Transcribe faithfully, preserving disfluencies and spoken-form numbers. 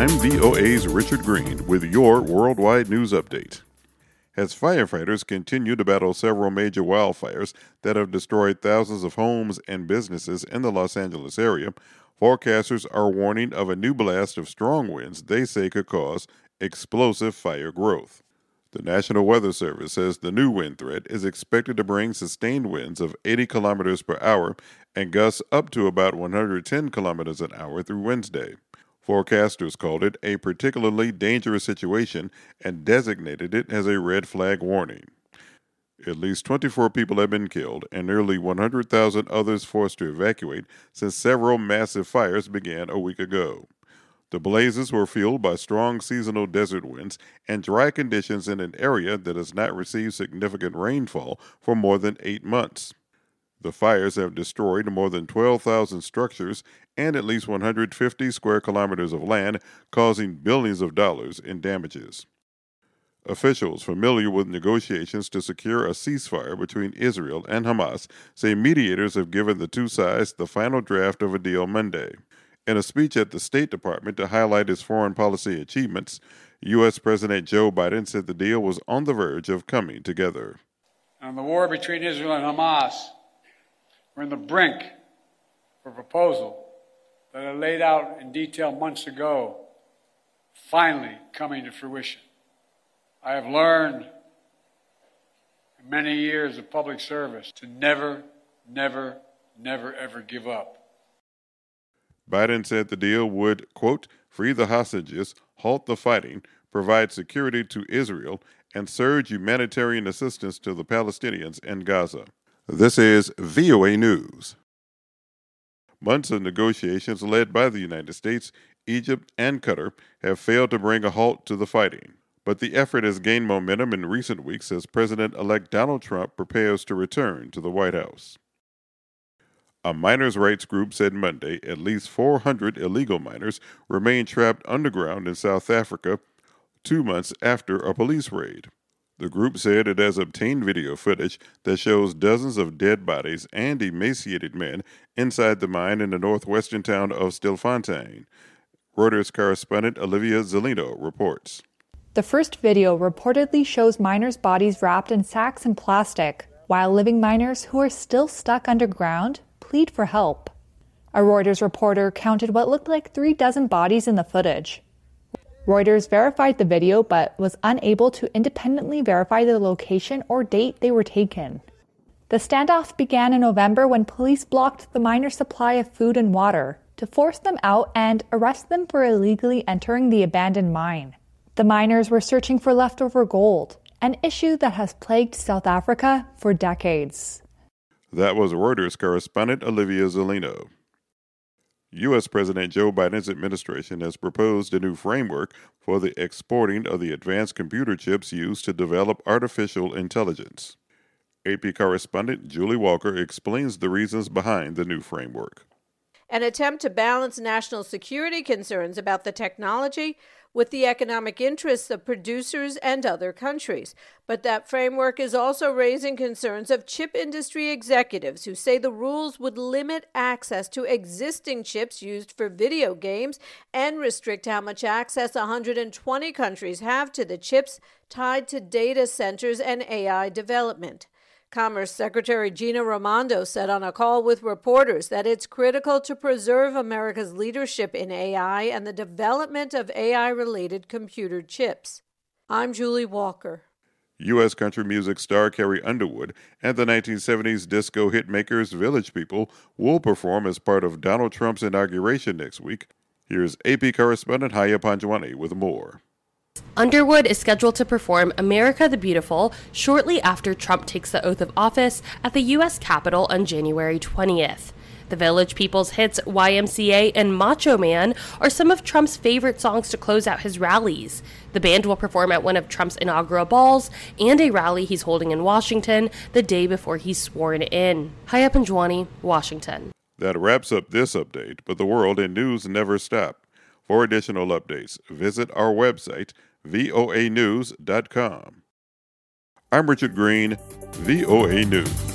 I'm V O A's Richard Green with your worldwide news update. As firefighters continue to battle several major wildfires that have destroyed thousands of homes and businesses in the Los Angeles area, forecasters are warning of a new blast of strong winds they say could cause explosive fire growth. The National Weather Service says the new wind threat is expected to bring sustained winds of eighty kilometers per hour and gusts up to about one hundred ten kilometers an hour through Wednesday. Forecasters called it a particularly dangerous situation and designated it as a red flag warning. At least twenty-four people have been killed and nearly one hundred thousand others forced to evacuate since several massive fires began a week ago. The blazes were fueled by strong seasonal desert winds and dry conditions in an area that has not received significant rainfall for more than eight months. The fires have destroyed more than twelve thousand structures and at least one hundred fifty square kilometers of land, causing billions of dollars in damages. Officials familiar with negotiations to secure a ceasefire between Israel and Hamas say mediators have given the two sides the final draft of a deal Monday. In a speech at the State Department to highlight his foreign policy achievements, U S President Joe Biden said the deal was on the verge of coming together. On the war between Israel and Hamas, we're on the brink of a proposal that I laid out in detail months ago, finally coming to fruition. I have learned in many years of public service to never, never, never, ever give up. Biden said the deal would, quote, free the hostages, halt the fighting, provide security to Israel, and surge humanitarian assistance to the Palestinians in Gaza. This is V O A News. Months of negotiations led by the United States, Egypt, and Qatar have failed to bring a halt to the fighting. But the effort has gained momentum in recent weeks as President-elect Donald Trump prepares to return to the White House. A miners' rights group said Monday at least four hundred illegal miners remain trapped underground in South Africa two months after a police raid. The group said it has obtained video footage that shows dozens of dead bodies and emaciated men inside the mine in the northwestern town of Stilfontein. Reuters correspondent Olivia Zelino reports. The first video reportedly shows miners' bodies wrapped in sacks and plastic, while living miners who are still stuck underground plead for help. A Reuters reporter counted what looked like three dozen bodies in the footage. Reuters verified the video but was unable to independently verify the location or date they were taken. The standoff began in November when police blocked the miners' supply of food and water to force them out and arrest them for illegally entering the abandoned mine. The miners were searching for leftover gold, an issue that has plagued South Africa for decades. That was Reuters correspondent Olivia Zelino. U S President Joe Biden's administration has proposed a new framework for the exporting of the advanced computer chips used to develop artificial intelligence. A P correspondent Julie Walker explains the reasons behind the new framework. An attempt to balance national security concerns about the technology with the economic interests of producers and other countries. But that framework is also raising concerns of chip industry executives who say the rules would limit access to existing chips used for video games and restrict how much access one hundred twenty countries have to the chips tied to data centers and A I development. Commerce Secretary Gina Raimondo said on a call with reporters that it's critical to preserve America's leadership in A I and the development of A I-related computer chips. I'm Julie Walker. U S country music star Carrie Underwood and the nineteen seventies disco hitmakers Village People will perform as part of Donald Trump's inauguration next week. Here's A P correspondent Haya Panjwani with more. Underwood is scheduled to perform America the Beautiful shortly after Trump takes the oath of office at the U S Capitol on January twentieth. The Village People's hits Y M C A and Macho Man are some of Trump's favorite songs to close out his rallies. The band will perform at one of Trump's inaugural balls and a rally he's holding in Washington the day before he's sworn in. Haya Panjwani, Washington. That wraps up this update, but the world and news never stop. For additional updates, visit our website, V O A news dot com. I'm Richard Green, V O A News.